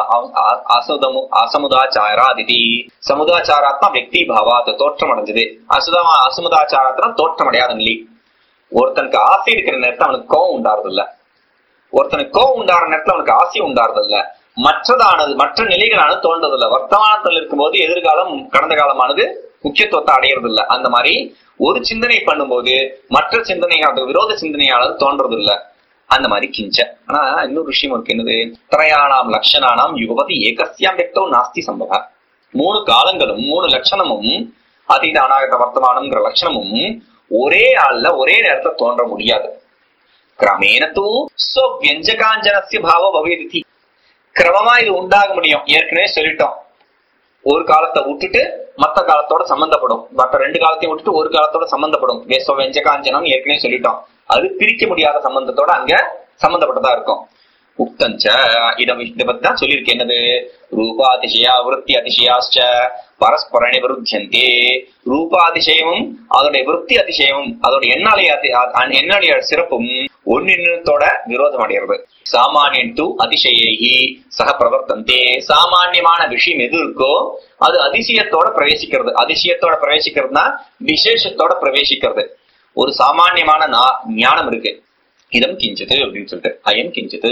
அசமுதாச்சாராதிதி. சமுதாச்சாராத்மா வெக்தி பாவாத் தோற்றம் அடைஞ்சது. அசமுதாச்சாராத்மா தோற்றம் அடையாத நிலை. ஒருத்தனுக்கு ஆசை இருக்கிற நேரத்துல அவனுக்கு கோவம் உண்டாறது இல்ல. ஒருத்தனுக்கு கோவம் உண்டாற நேரத்துல அவனுக்கு ஆசை உண்டாறது இல்ல. மற்றதானது மற்ற நிலைகளானது தோன்றதில்லை. வர்த்தமானத்தில் இருக்கும்போது எதிர்காலம் கடந்த காலமானது முக்கியத்துவத்தை அடையிறது இல்லை. அந்த மாதிரி ஒரு சிந்தனை பண்ணும்போது மற்ற சிந்தனையானது விரோத சிந்தனையானது தோன்றது இல்லை. அந்த மாதிரி கிஞ்ச. ஆனா இன்னொரு விஷயம் இருக்கு. என்னது? திரயாணாம் லட்சணானாம் யுகபதி ஏகஸ்யாம் வெக்தோ நாஸ்தி சம்பவ. 3 காலங்களும் 3 லட்சணமும் அதீத அநாகத வர்த்தமானம்ங்கிற லட்சணமும் ஒரே ஆள்ல ஒரே நேரத்தை தோன்ற முடியாது. கிரமேண தூ ஸ்வவ்யஞ்சகாஞ்சனஸ்ய பாவோ பவேதி. கிரமமா இது உண்டாக முடியும். ஏற்கனவே சொல்லிட்டோம். ஒரு காலத்தை விட்டுட்டு மத்த காலத்தோட சம்பந்தப்படும், மற்ற 2 காலத்தையும் விட்டுட்டு ஒரு காலத்தோட சம்பந்தப்படும். வெஞ்சகாஞ்சனம் ஏற்கனவே சொல்லிட்டோம். அது பிரிக்க முடியாத சம்பந்தத்தோட அங்க சம்பந்தப்பட்டதா இருக்கும். உக்தஞ்ச இதை பத்தி தான் சொல்லியிருக்கேன். என்னது? ரூபாதிசயா விருத்தி அதிசயாச்ச பரஸ்பர நிவருத்தியந்தே. ரூபாதிசயமும் அதோடைய விருத்தி அதிசயமும் அதோட எண்ணாலைய சிறப்பும் ஒன்னினத்தோட விரோதம் அடைகிறது. சாமானியன் து அதிசயி சக பிரவர்த்தந்தே. சாமான்யமான விஷயம் எது இருக்கோ அது அதிசயத்தோட பிரவேசிக்கிறது. அதிசயத்தோட பிரவேசிக்கிறதுனா விசேஷத்தோட பிரவேசிக்கிறது. ஒரு சாமான்யமான ஞானம் இருக்கு. இதம் கிஞ்சிது அப்படின்னு சொல்லிட்டு அயம் கிஞ்சிது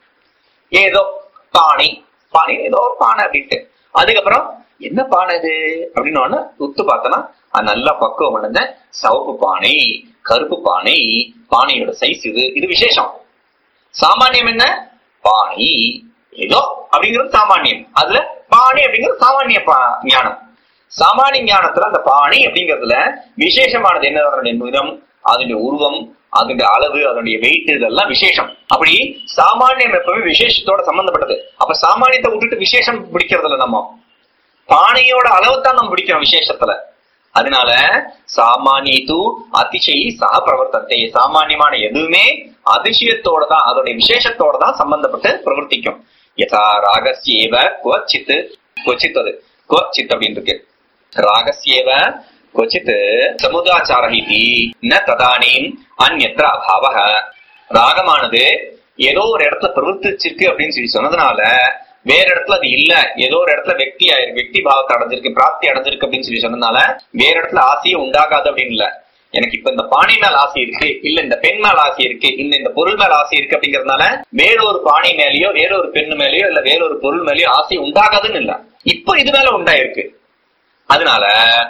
ஏதோ பானை ஏதோ ஒரு பானை அப்படின்ட்டு அதுக்கப்புறம் என்ன பானை இது அப்படின்னு உத்து பார்த்தனா நல்ல பக்குவம் அடைஞ்ச சவப்பு பானை, கருப்பு பானை, பானையோட சைஸ் இது விசேஷம். சாமானியம் என்ன? பானை ஏதோ அப்படிங்கிறது சாமானியம். அதுல பானை அப்படிங்கிறது சாமானிய ஞானம். சாமானிய ஞானத்துல அந்த பானை அப்படிங்கிறதுல விசேஷமானது என்ன? அதனுடைய நிறம், அதனுடைய உருவம், அதனுடைய அளவு, அதனுடைய வெயிட், இதெல்லாம் விசேஷம். அப்படி சாமானியம் எப்பவுமே விசேஷத்தோட சம்பந்தப்பட்டது. அப்ப சாமானியத்தை விட்டுட்டு விசேஷம் பிடிக்கிறது இல்ல. நம்ம பானையோட அளவுத்தான் நம்ம பிடிக்கிறோம் விசேஷத்துல. அதனால சாமானியத்து அதிசயி சக பிரவர்த்தத்தை, சாமானியமான எதுவுமே அதிசயத்தோட தான், அதோட விசேஷத்தோட தான் சம்பந்தப்பட்டு பிரவர்த்திக்கும். யதா ராகஸ்யேவ குவச்சித் கொச்சித், அது குவச்சித் அப்படின்னு இருக்கு. ராகஸ்யேவ கொச்சித் சமுதாச்சாரஹிதி ந ததானீம் அந்யத்ர அபாவஹ. ராகமானது ஏதோ ஒரு இடத்துல பிரவர்த்திச்சிருக்கு அப்படின்னு சொல்லி சொன்னதுனால வேற இடத்துல அது இல்ல, ஏதோ ஒரு இடத்துல வெக்தி பாவத்தை அடைஞ்சிருக்கு, பிராப்தி அடைஞ்சிருக்கு அப்படின்னு சொல்லி சொன்னதுனால வேற இடத்துல ஆசையே உண்டாகாது அப்படின்னு இல்ல. எனக்கு இப்ப இந்த பாணி மேல ஆசை இருக்கு, இல்ல இந்த பெண் மேல ஆசை இருக்கு, இந்த பொருள் மேல ஆசை இருக்கு அப்படிங்கறதுனால வேறொரு பாணி மேலேயோ வேறொரு பெண்ணு மேலேயோ இல்ல வேறொரு பொருள் மேலேயோ ஆசை உண்டாகாதுன்னு இல்ல, இப்ப இது மேல உண்டாயிருக்கு. அதனால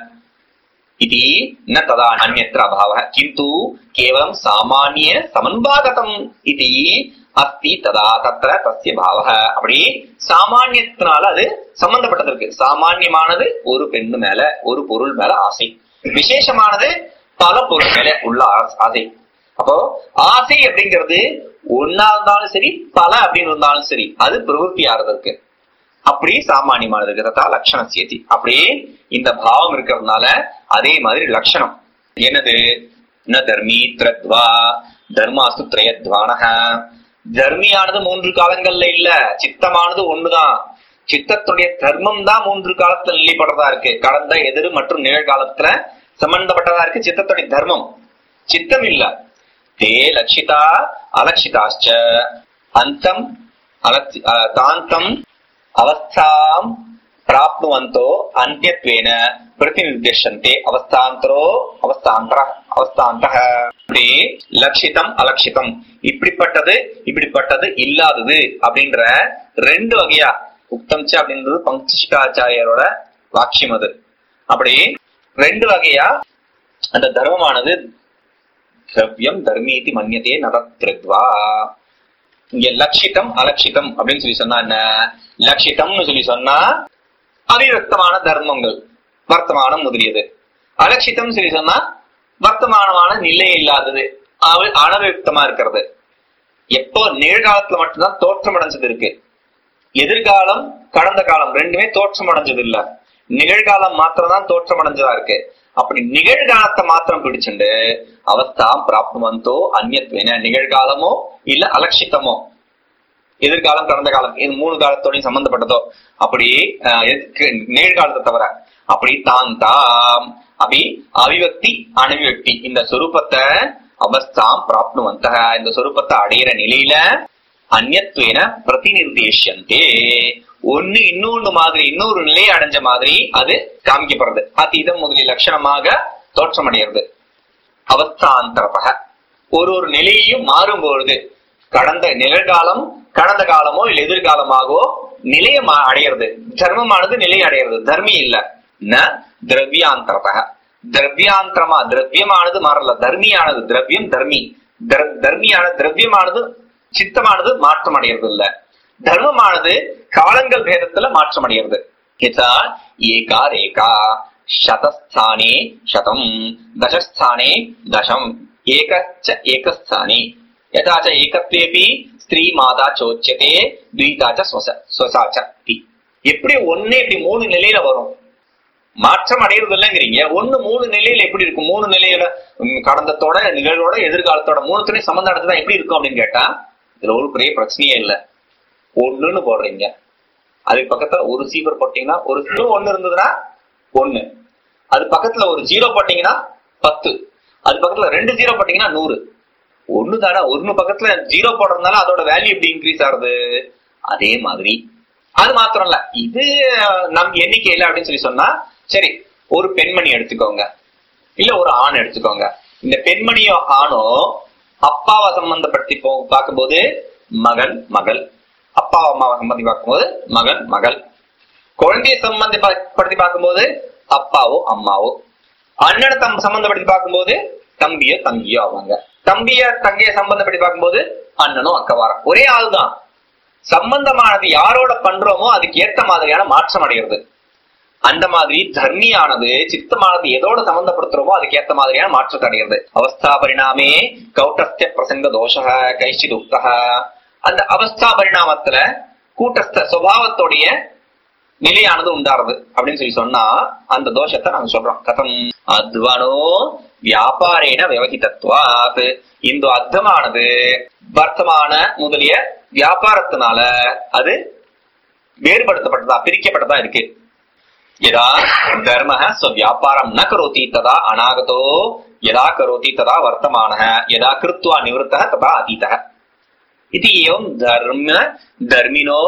இது ந ததா அந்யத்ர அபாவஹ கிந்து கேவலம் சாமானிய சமன்பாகதம் இது அஸ்தி ததா தத்ர தஸ்ய பாவஹ. அப்படி சாமானியத்தினால அது சம்பந்தப்பட்டது இருக்கு. சாமானியமானது ஒரு பெண்ணு மேல ஒரு பொருள் மேல ஆசை, விசேஷமானது பல பொருள் மேல உள்ள ஆசை. அப்போ ஆசை அப்படிங்கிறது ஒன்னா இருந்தாலும் சரி பல அப்படின்னு இருந்தாலும் சரி அது பிரவருத்தி ஆறதற்கு. அப்படி சாமானியமானது இருக்கிறதா லட்சணம் சேர்த்தி, அப்படி இந்த பாவம் இருக்கிறதுனால அதே மாதிரி லட்சணம் என்னது? ந தர்மி த்ரத்வா தர்மாஸ்து த்ரயத்வானஹ. தர்மியானது 3 காலங்கள்ல இல்ல, சித்தமானது ஒண்ணுதான். சித்தத்துடைய தர்மம் தான் 3 காலத்துல நிலைப்படுறதா இருக்கு. கடந்த, எதிர் மற்றும் நிகழ்காலத்துல சம்பந்தப்பட்டதா இருக்கு சித்தத்துடைய தர்மம். சித்தம் இல்ல. தே லட்சிதா அலட்சிதாச்ச அந்தம் தாந்தம் அவஸ்தாம் பிராப்னுவந்தோ அந்த்யத்வேன பிரதிநிர்தேசந்தே அவஸ்தாந்தரோ அவஸ்தாந்தः. இப்படி லட்சிதம் அலட்சிதம், இப்படிப்பட்டது இப்படிப்பட்டது இல்லாதது அப்படின்ற 2 வகையா உக்தம்ச்ச அப்படின்றது பங்கிஷ்டாச்சாரியோட வாக்கியம். அது அப்படி 2 வகையா அந்த தர்மமானது திரவியம் தர்மீதி மன்யதே நதத்ருத்வா. இங்க லட்சிதம் அலட்சிதம் அப்படின்னு சொல்லி சொன்னா என்ன? லட்சிதம்னு சொல்லி சொன்னா அவிவக்தமான தர்மங்கள், வர்த்தமானம் முதலியது. அலட்சிதம் சொல்லி சொன்னா வர்த்தமானமான நிலை இல்லாதது, அனவியுக்தமா இருக்கிறது. எப்போ நிகழ்காலத்துல மட்டும்தான் தோற்றம் அடைஞ்சது இருக்கு. எதிர்காலம் கடந்த காலம் ரெண்டுமே தோற்றம் அடைஞ்சது இல்ல, நிகழ்காலம் மாத்திரம் தான் தோற்றம் அடைஞ்சதா இருக்கு. அப்படி நிகழ்காலத்தை மாத்திரம் பிடிச்சுண்டு அவஸ்தாம் பிராப்னுவந்தோ அந்யத்வேன, நிகழ்காலமோ இல்ல அலட்சித்தமோ, எதிர்காலம் கடந்த காலம் இது 3 காலத்தோடையும் சம்பந்தப்பட்டதோ அப்படி நிகழ்காலத்தை தவிர அப்படி தாந்தாம் அப்படி அவிவக்தி அனவிவக்தி இந்த சொரூபத்தை அவஸ்தாம் பிராப்னுவந்த, இந்த சொரூபத்தை அடையிற நிலையில அந்யத்வேன பிரதிநிர்தேசந்தே, ஒண்ணு இன்னொன்னு மாதிரி இன்னொரு நிலையை அடைஞ்ச மாதிரி அது காமிக்கப்படுறது. அதீதம் முதலிய லட்சணமாக தோற்றமடைகிறது. அவஸ்தாந்தரபக, ஒரு நிலையையும் மாறும்பொழுது கடந்த நிகழ்காலம் கடந்த காலமோ இல்ல எதிர்காலமாகவோ நிலையை அடையிறது. தர்மமானது நிலை அடையிறது, தர்மி இல்ல. ந திரவியாந்தரபக, திரவியாந்தரமா திரவியமானது மாறல, தர்மியானது திரவியம் தர்மி, தர்மியான திரவியமானது சித்தமானது மாற்றம் அடையிறது இல்ல. தர்மமானது காலங்கள் பேதத்துல மாற்றம் அடைகிறது. ஏகா ரேகா சதஸ்தானே சதம் தசஸ்தானே தசம் ஏகச்ச ஏகஸ்தானே யதாச்ச ஏகத்வேபி ஸ்திரீ மாதா சோச்சியதே துவிதாச்ச ஸ்வசாச்சி. எப்படி ஒண்ணு இப்படி 3 நிலையில வரும், மாற்றம் அடையிறது இல்லைங்கிறீங்க. 3 நிலையில எப்படி இருக்கும்? 3 நிலையில கடந்தத்தோட நிகழ்வோட எதிர்காலத்தோட 3 சம்பந்தம் அடைஞ்சதா எப்படி இருக்கும் அப்படின்னு கேட்டா இதுல ஒரு பெரிய பிரச்சனையே இல்ல. 1ன்னு போடுறீங்க, அதுக்கு பக்கத்துல ஒரு 0 போட்டீங்கன்னா ஒரு 1 இருந்ததுன்னா 1, அது பக்கத்துல ஒரு 0 போட்டீங்கன்னா 10, அது பக்கத்துல 2 0 போட்டீங்கன்னா 100. 1 தானே, 1 பக்கத்துல 0 போடுறதுனால அதோட வேல்யூ எப்படி இன்க்ரீஸ் ஆகுது? அதே மாதிரி அது மாத்திரம் இல்ல, இது நம் எண்ணிக்கை இல்லை அப்படின்னு சொல்லி சொன்னா சரி, ஒரு பெண்மணி எடுத்துக்கோங்க இல்ல ஒரு ஆண் எடுத்துக்கோங்க. இந்த பெண்மணியோ ஆணோ அப்பாவை சம்பந்தப்படுத்தி பார்க்கும்போது மகன் மகள், அப்பா அம்மாவை சம்பந்தி பார்க்கும்போது மகன் மகள், குழந்தைய சம்பந்தப்படுத்தி பார்க்கும்போது அப்பாவோ அம்மாவோ, அண்ணனை சம்பந்தப்படுத்தி பார்க்கும்போது தம்பியோ தங்கியோ ஆவாங்க, தம்பிய தங்கைய சம்பந்தப்படுத்தி பார்க்கும்போது அண்ணனோ அக்கவாரா, ஒரே ஆள் தான். சம்பந்தமானது யாரோட பண்றோமோ அதுக்கு ஏற்ற மாதிரியான மாற்றம் அடைகிறது. அந்த மாதிரி தர்மியானது சித்தமானது எதோட சம்பந்தப்படுத்துறோமோ அதுக்கு ஏற்ற மாதிரியான மாற்றத்தை அடைகிறது. அவஸ்தா பரிணாமே கௌட்டஸ்த பிரசங்க தோஷ கைச்சித் உக்தஹ. அந்த அவஸ்தா பரிணாமத்துல கூட்டஸ்த சுபாவத்தோடைய நிலையானது உண்டாருது அப்படின்னு சொல்லி சொன்னா அந்த தோஷத்தை நாங்க சொல்றோம். கதம் அத்வனோ வியாபாரேன விவகிதத்வாத், இந்த அர்த்தமானது வர்த்தமான முதலிய வியாபாரத்தினால அது வேறுபடுத்தப்பட்டதா பிரிக்கப்பட்டதா இருக்கு. யதா தர்மः ஸ்வவியாபாரம் ந கரோதி ததா அநாகதோ, யதா கரோதி ததா வர்த்தமானः, யதா கிருத்வா நிவృத்தः ததா அதீதः. इति एवं धर्म धर्मिनो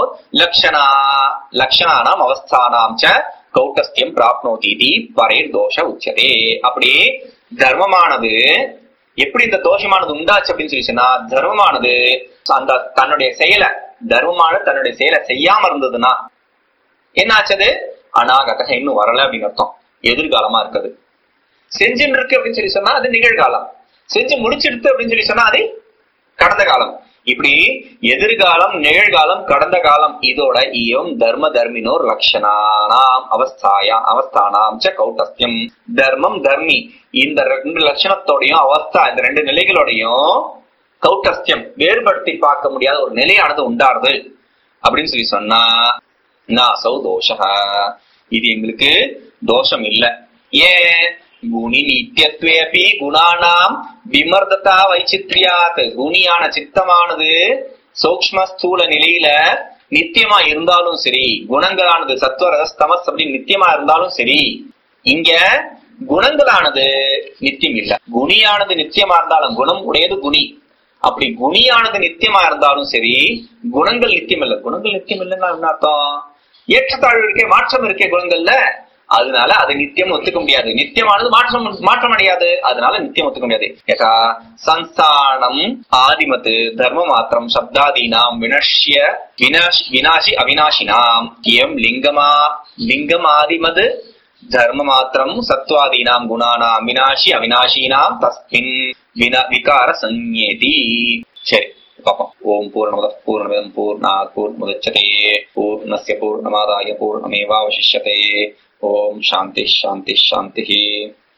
लक्षणानाम अवस्थानाम च कौटस्थ्यम प्राप्नोति इति परेर दोष उच्यते. அப்படி தர்மமானது எப்படி இந்த தோஷமானது உண்டாச்சு அப்படின்னு சொல்லி சொன்னா, தர்மமானது அந்த தன்னுடைய செயலை தர்மமானது தன்னுடைய செயலை செய்யாம இருந்ததுன்னா என்னாச்சது? அநாகத, இன்னும் வரல அப்படின்னு அர்த்தம், எதிர்காலமா இருக்குது. செஞ்சுன்னு இருக்கு அப்படின்னு சொல்லி சொன்னா அது நிகழ்காலம், செஞ்சு முடிச்சிடுத்து அப்படின்னு சொல்லி சொன்னா அது கடந்த காலம். இப்படி எதிர்காலம், நிகழ்காலம், கடந்த காலம் இதோட இயம் தர்ம தர்மினோர் லட்சணானாம் அவஸ்தானாம் ச கௌட்டஸ்தியம். தர்மம் தர்மி இந்த ரெண்டு லட்சணத்தோடையும் அவஸ்தா இந்த ரெண்டு நிலைகளோடையும் கௌட்டஸ்தியம் வேறுபடுத்தி பார்க்க முடியாத ஒரு நிலையானது உண்டாருது அப்படின்னு சொல்லி சொன்னா நாசௌ தோஷः, இது எங்களுக்கு தோஷம் இல்ல. ஏன்? குணி நித்தியத்வே அபி குணானாம் விமர்ததா வைச்சித்ரியாத், குணியான சித்தமானது சூக்ஷ்ம ஸ்தூல நிலையில நித்தியமா இருந்தாலும் சரி, குணங்களானது சத்வரஜஸ் தமஸ் அப்படி நித்தியமா இருந்தாலும் சரி, இங்க குணங்களானது நித்தியம் இல்ல. குணியானது நித்தியமா இருந்தாலும், குணம் உடையது குணி, அப்படி குணியானது நித்தியமா இருந்தாலும் சரி குணங்கள் நித்தியம் இல்ல. குணங்கள் நித்தியம் இல்லைன்னா என்ன அர்த்தம்? ஏற்றத்தாழ்வு இருக்கே, மாற்றம் இருக்கே குணங்கள்ல, அதனால அது நித்தியம் ஒத்துக்க முடியாது. நித்தியமானது மாற்றம் அடையாது, அதனால நித்தியம் ஒத்துக்க முடியாது. யதா சம்ஸ்தானம் ஆதிமத்து தர்ம மாத்திரம் சப்தாதீனாம் வினாசி அவினாசினாம் எம் லிங்கம் ஆதிமது தர்ம மாத்திரம் சத்வாதீனாம் குணானாம் வினாசி அவினாஷீனாம் தஸ்மின் விகார சஞ்ஞேதி. சரி பாப்போம். ஓம் பூர்ணமத பூர்ணமிதம் பூர்ணாத் பூர்ணமுதச்யதே பூர்ணஸ்ய பூர்ணமாதாய பூர்ணமேவாவசிஷ்யதே. ஓம் சாந்தி சாந்தி சாந்தி.